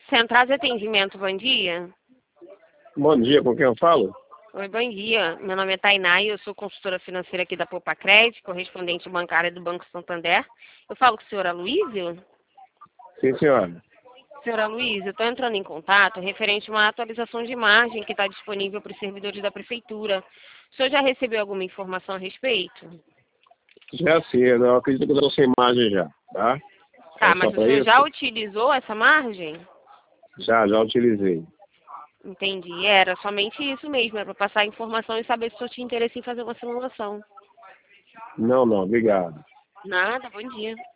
Central de atendimento, bom dia. Bom dia, com quem eu falo? Oi, bom dia. Meu nome é Tainá e eu sou consultora financeira aqui da Poupa Crédito, correspondente bancária do Banco Santander. Eu falo com a senhora Luísa? Sim, senhora. Senhora Luísa, eu estou entrando em contato referente a uma atualização de margem que está disponível para os servidores da Prefeitura. O senhor já recebeu alguma informação a respeito? Já sim, eu acredito que eu estou sem imagem já, tá? Tá, É só mas o para senhor isso? já utilizou essa margem? Já utilizei. Entendi. Era somente isso mesmo, era para passar a informação e saber se o senhor tinha interesse em fazer uma simulação. Não, obrigado. Nada, bom dia.